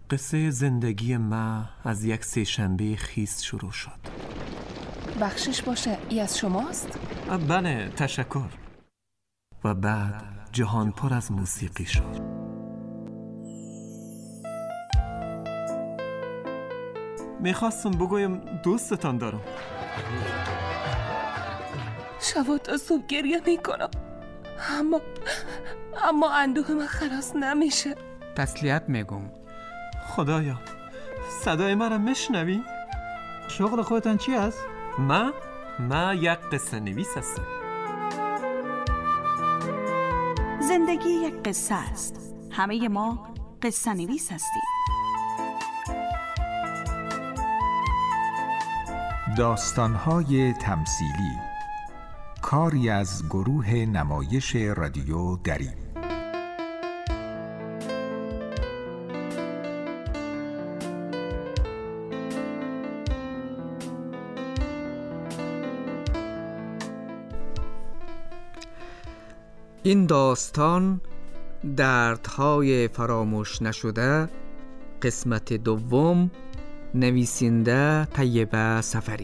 قصه زندگی ما از یک سه‌شنبه خیس شروع شد. بخشش باشه، ای از شماست؟ بله، تشکر. و بعد جهان پر از موسیقی شد. میخواستم بگویم دوستتان دارم. شبا تا صبح گریه میکنم، اما اندوه من خلاص نمیشه. تسلیت میگم. خدایا، صدای من را میشنوی؟ شغل خودتان چی است؟ ما یک قصه نویس هستم. زندگی یک قصه است. همه ما قصه نویس هستیم. داستان‌های تمثیلی، کاری از گروه نمایش رادیو دری. این داستان دردهای فراموش نشده، قسمت دوم، نویسنده طیبه سفری.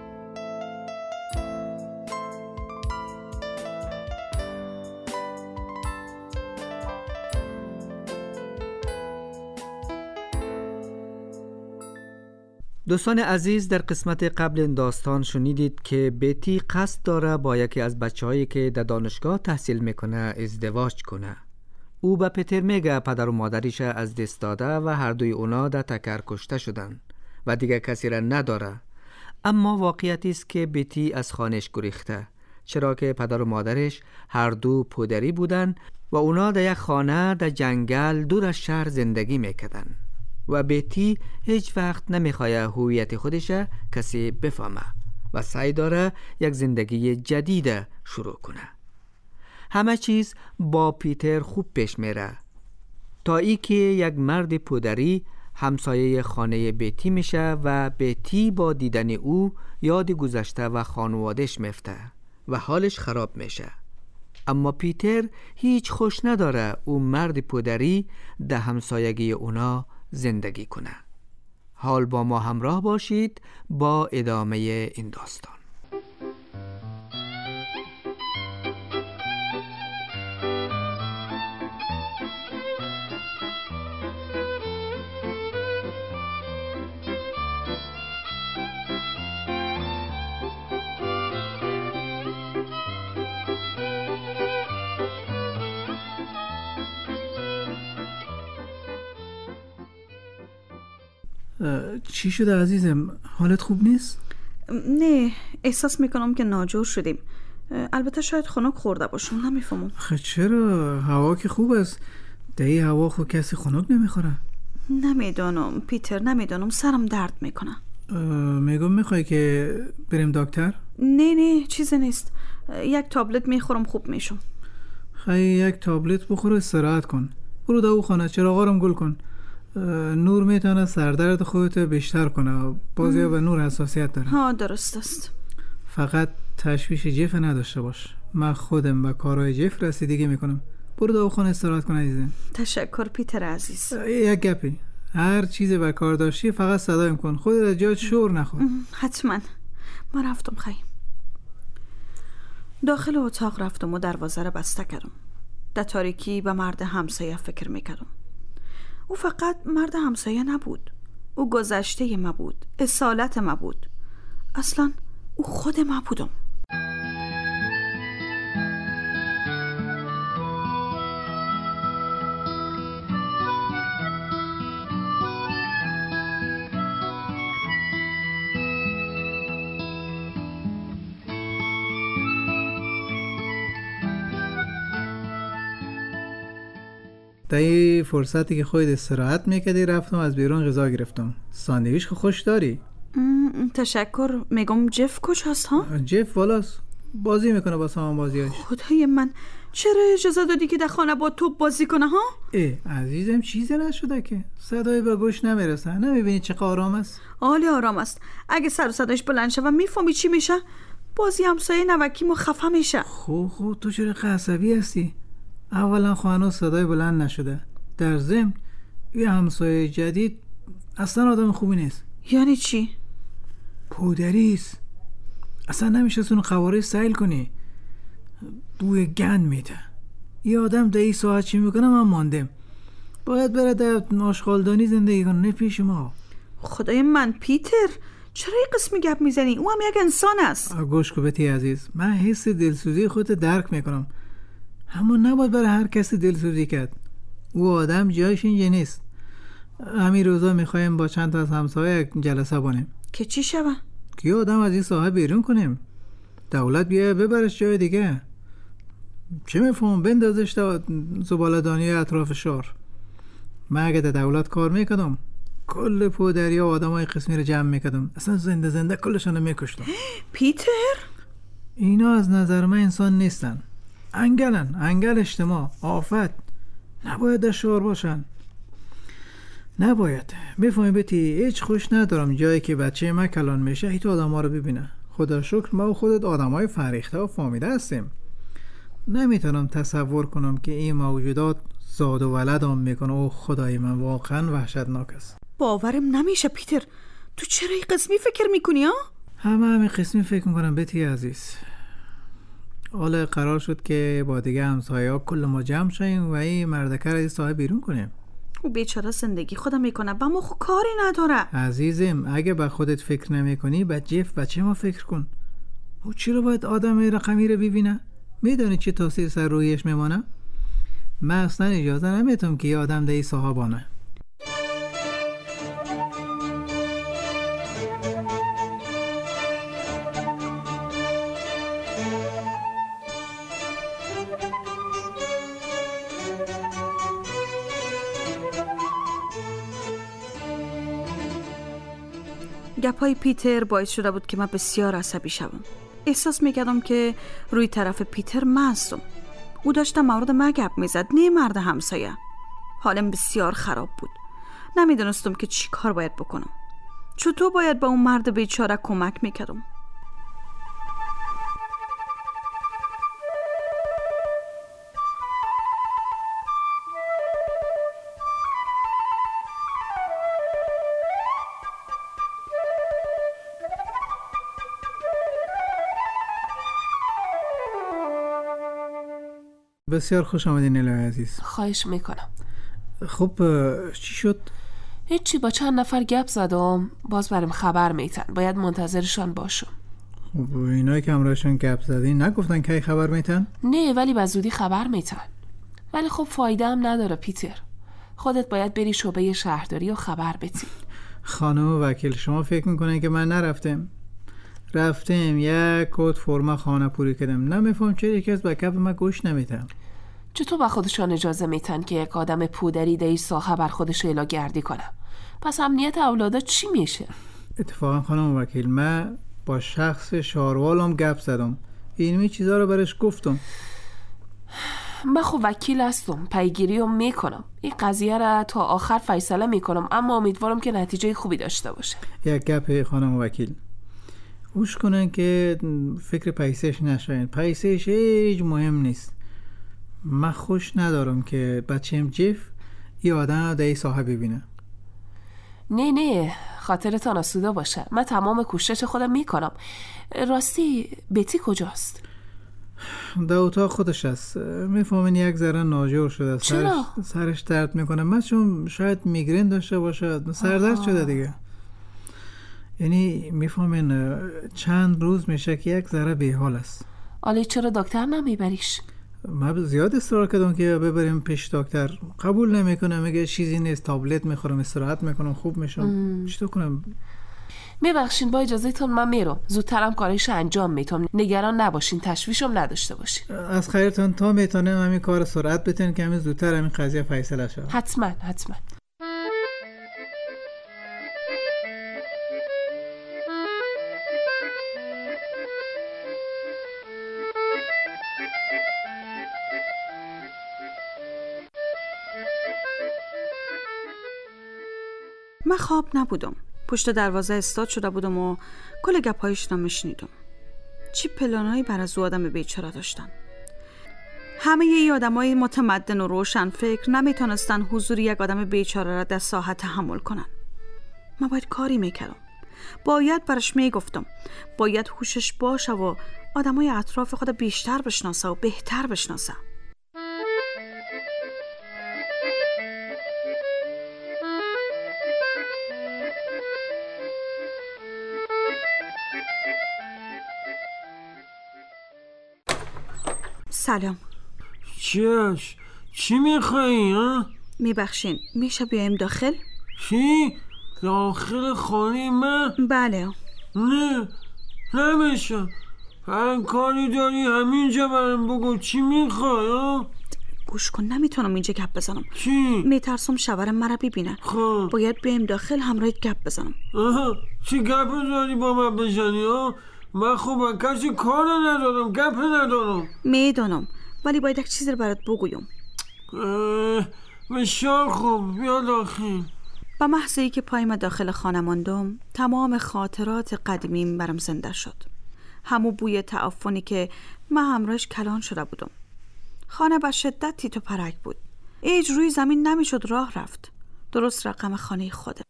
دوستان عزیز، در قسمت قبل این داستان شنیدید که بیتی قصد داره با یکی از بچه‌هایی که در دانشگاه تحصیل میکنه ازدواج کنه. او به پیتر میگه پدر و مادرش از دست داده و هر دوی اونا در تکر کشته شدن و دیگه کسی را نداره. اما واقعیتی است که بیتی از خانهش گریخته، چرا که پدر و مادرش هر دو پدری بودن و اونا در یک خانه در جنگل دور از شهر زندگی میکردن و بیتی هیچ وقت نمیخواد هویت خودش کسی بفهمه و سعی داره یک زندگی جدید شروع کنه. همه چیز با پیتر خوب پیش میره تا ای که یک مرد پدری همسایه خانه بیتی میشه و بیتی با دیدن او یاد گذشته و خانوادهش میفته و حالش خراب میشه. اما پیتر هیچ خوش نداره او مرد پدری در همسایگی اونا زندگی کنه. حال با ما همراه باشید با ادامه این داستان. چی شده عزیزم؟ حالت خوب نیست؟ نه، احساس میکنم که ناجور شدیم. البته شاید خنک خورده باشم، نمیفهمم. خب چرا؟ هوا که خوب است. در این هوا خود کسی خنک نمیخوره. نمیدونم پیتر، نمیدونم، سرم درد میکنه. میگم میخوای که بریم دکتر؟ نه چیزی نیست، یک تابلت میخورم خوب میشم. خیلی یک تابلت بخور و استراحت کن. برو دو خانه، چراغا رو گل کن. نور میتونه سردرد خودت بیشتر کنه. بازی به نور حساسیت داره. ها درست است. فقط تشویش جف نداشته باش. من خودم به کارهای جف رسیدگی میکنم. برو داروخانه استراحت کن عزیزم. تشکر پیتر عزیز. یک گپی، هر چیزی به کار داشتی فقط صدایم کن. خودت از جات شور نخور. حتما. من رفتم خیلی. داخل اتاق رفتم و دروازه را بسته کردم. در تاریکی به مرد همسایه فکر میکردم. او فقط مرد همسایه نبود، او گذشته ما بود، اصالت ما بود. اصلا او خود ما بودم. در این فرصتی که خودت استراحت میکردی رفتم از بیرون غذا گرفتم. ساندویچ خوش داری؟ تشکر. میگم جف کجاست ها؟ جف والاست، بازی میکنه با سامان بازیاش. خدای من، چرا اجازه دادی که در خانه با توپ بازی کنه ها؟ عزیزم چیزی نشده که، صدای به گوش نمیرسه. نمیبینی چه آرام است؟ عالی آرام است. اگه سر و صداش بلند شه و میفهمی چی میشه، بازی همسایه نوکیمو خفه میشه. خوب تو چرا عصبی هستی؟ اولا خانه صدای بلند نشده، در ضمن یه همسایه جدید اصلا آدم خوبی نیست. یعنی چی؟ پودریست. اصلا نمیشه اون خواره سیل کنی. بوی گند میده. یه آدم 10 ساعت چی میکنه من ماندم. باید بره در آشغالدانی زندگی کنه، نه پیش ما. خدای من پیتر، چرا این قسمی گپ میزنی؟ او هم یک انسان است. گوش کو بتی عزیز، من حس دلسوزی خودت درک میکنم، اما نباید برای هر کسی دلسوزی کرد. او آدم جایش اینجا نیست. همین روزا میخوایم با چند تا از همسایه جلسه کنیم که چی شوه؟ که آدم از این ساحه بیرون کنیم. دولت بیایه ببرش جای دیگه. چه میفهم بندازش تا زباله‌دانی اطراف شهر. من اگه در دولت کار میکردم کل پودریا و آدمای قسمی رو جمع میکردم، اصلا زنده کلشون رو میکشتم. پیتر، اینا از نظر من انسان نیستن. انگل اجتماع، آفت. نباید در شهر باشن. نباید. میفهمی بتی، هیچ خوش ندارم جایی که بچه من کلان میشه هیچ آدم ها رو ببینه. خدا شکر ما و خودت آدم های فریخته و فامیده هستیم. نمیتونم تصور کنم که این موجودات زاد و ولد هم میکنه. او خدای من، واقعا وحشتناک است. باورم نمیشه پیتر، تو چرا این قسمی فکر میکنی ها؟ همین قسمی فکر میکنم بتی عزیز. حالا قرار شد که با دیگه همسایه‌ها کل ما جمع شیم و این مردکه رو از ساحه بیرون کنیم. او بیچاره زندگی خودم میکنه، با ما خود کاری نداره. عزیزم، اگه با خودت فکر نمی کنی با جیف بچه ما فکر کن. او چرا باید آدم رقمی رو ببینه؟ میدونی چه تاثیر سر رویش میمانه؟ من اصلا اجازه نمیتونم که یه آدم در این ساحه بانه. گپای پیتر باعث شده بود که من بسیار عصبی شوم. احساس میکردم که روی طرف پیتر من هستم. او داشت مورد من گپ میزد، نه مرد همسایه. حالم بسیار خراب بود. نمیدونستم که چی کار باید بکنم. چطور باید با اون مرد بیچاره کمک میکردم. بسیار خوش آمدین الهی عزیز. خواهش میکنم. خب چی شد؟ هیچی، با چند نفر گپ زدم، باز برام خبر میتن، باید منتظرشان باشم. خب اینایی که همراهشون گپ زدین نگفتن که خبر میتن؟ نه، ولی به زودی خبر میتن. ولی خب فایده هم نداره پیتر. خودت باید بری شعبه شهرداری و خبر بدی. خانم وکیل، شما فکر میکنین که من نرفتم؟ رفتم، یک کد فرما خانه پوری کردم. نمیفهم چرا یکی از بکپ من گوش نمیتم. چطور با خودشان اجازه میتن که یک آدم پودری در این ساحه بر خودش اعلا گردی کنه؟ پس امنیت اولادا چی میشه؟ اتفاقا خانم وکیل، من با شخص شاروالم گپ زدم، اینمی چیزا رو برش گفتم. من خب وکیل هستم، پیگیری رو میکنم، این قضیه را تا آخر فیصله میکنم، اما امیدوارم که نتیجه خوبی داشته باشه. یک گپ خانم وکیل، گوش کنن که فکر پیسش نشین. پیسش هیچ مهم نیست. من خوش ندارم که بچه‌م جیف یه آدم در این ساحه ببینه. نه، خاطرتان آسوده باشه، من تمام کوشش خودم میکنم. راستی بتی کجاست؟ در اتاق خودش است. میفهمین یک ذره ناجور شده. چرا؟ سرش درد میکنه. من چون شاید میگرین داشته باشه، سردرد شده دیگه. یعنی میفهمین چند روز میشه که یک ذره بیحال است. آلی چرا دکتر نمیبریش؟ من زیاد اصرار کردم که ببریم پیش دکتر، قبول نمیکنه، میگه چیزی نیست، تابلت میخورم، استراحت میکنم، خوب میشم. چطور کنم؟ میبخشین، با اجازهتون من میرم، زودترم کارش انجام میتونم. نگران نباشین، تشویشم نداشته باشین. از خیرتون تا میتونم همین کار سرعت بتین که همین زودتر همین قضیه فیصله شه. حتما. من خواب نبودم. پشت دروازه استاد شده بودم و کل گپایش را میشنیدم. چی پلانایی بر از او آدم بیچاره داشتن. همه ای آدمای متمدن و روشن فکر نمیتونستن حضور یک آدم بیچاره را در ساحه تحمل کنن. من باید کاری میکردم. باید برش میگفتم. باید هوشش باشه و آدمای اطراف خود بیشتر بشناسه و بهتر بشناسه. سلام. چی میخوایی ها؟ میبخشین میشه بیایم داخل؟ چی؟ داخل خانه من؟ بله. نه نمیشه. هر کاری داری همینجا برام بگو. چی میخوای؟ گوش کن، نمیتونم اینجا گپ بزنم. چی؟ میترسم شوهرم مرا ببینه. باید بیایم داخل همراهت گپ بزنم. چی گپ داری با من بزنی ها؟ من با کسی کار ندارم، گپ ندارم. میدونم ولی باید یک چیزی رو برات بگویم. بسیار خوب، بیا داخل. با محضی که پایم داخل خانه ماندم تمام خاطرات قدیمیم برام زنده شد. همون بوی تعفنی که من همراهش کلان شده بودم. خانه به شدت تیت و پرک بود. هیچ روی زمین نمیشد راه رفت. درست رقم خانه خودم.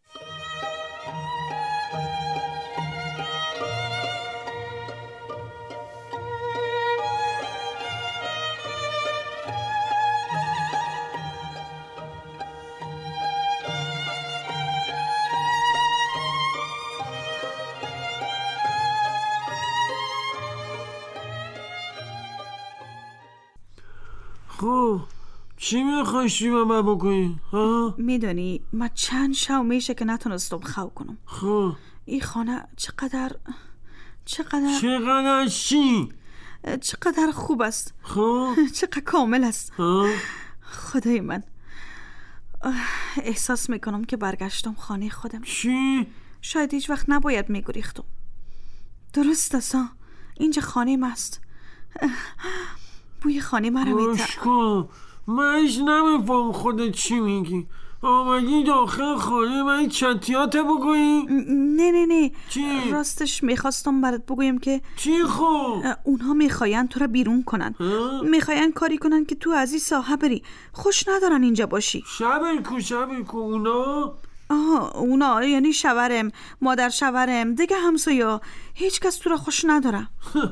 خب چی میخواشتی با من بکنی؟ میدونی من چند شب میشه که نتونستم خو کنم. خب این خانه چقدر چی؟ چقدر خوب است. خب چقدر کامل است. خدای من احساس میکنم که برگشتم خانه خودم. چی؟ شاید هیچ وقت نباید میگریختم. درست است، اینجا خانه من است. بوی خانه مرا باشکن، من هیچ نمیفهم خودت چی میگی. آمدی داخل خانه من چتیات بگویی؟ نه چی؟ راستش میخواستم برات بگویم که چی خب؟ اونها میخواین تو را بیرون کنن. میخواین کاری کنن که تو از این ساحه بری. خوش ندارن اینجا باشی. شبر کو اونا؟ اونا یعنی شوهرم، مادر شوهرم، دیگه همسایه‌ها. هیچ کس تو را خوش نداره.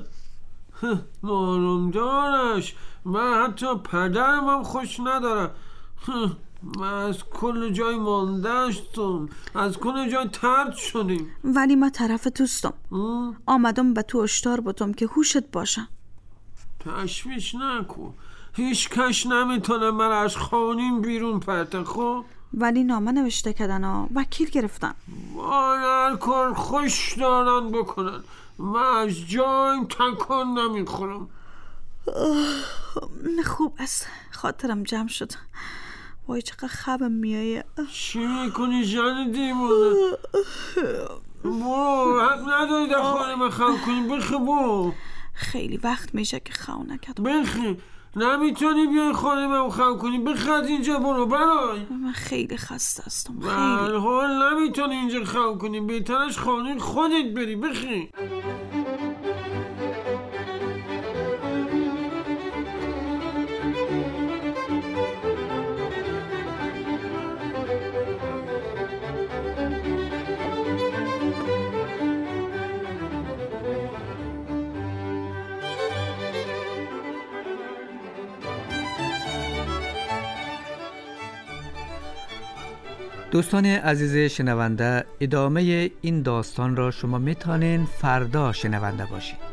معلوم دارش. من حتی پدرم هم خوش ندارم. من از کل جای ماندشتم، از کل جای ترد شدیم. ولی من طرف دوستم. آمدم به تو اشتار بودم که هوشت باشه. تشویش نکن. هیچ کش نمیتونه من از خانیم بیرون پرته. خب ولی نامه نوشته کردن، وکیل گرفتن. وای هر کار خوش دارن بکنن. من از جایم تکان نمیخورم. خوب است، خاطرم جمع شد. وای چقدر خوابم میایه. چی میکنی جان دیمونه؟ برو، حق نداری در خانه من خواب کنی. بخی برو. خیلی وقت میشه که خواب نکردم. بخی، نمیتونی بیای خانه من خواب کنی. بخی از اینجا برو. برای من خیلی خسته هستم. به هر حال نمیتونی اینجا خواب کنی. بهترش خانه خودت بری. بخی. دوستان عزیز شنونده، ادامه این داستان را شما میتونین فردا شنونده باشید.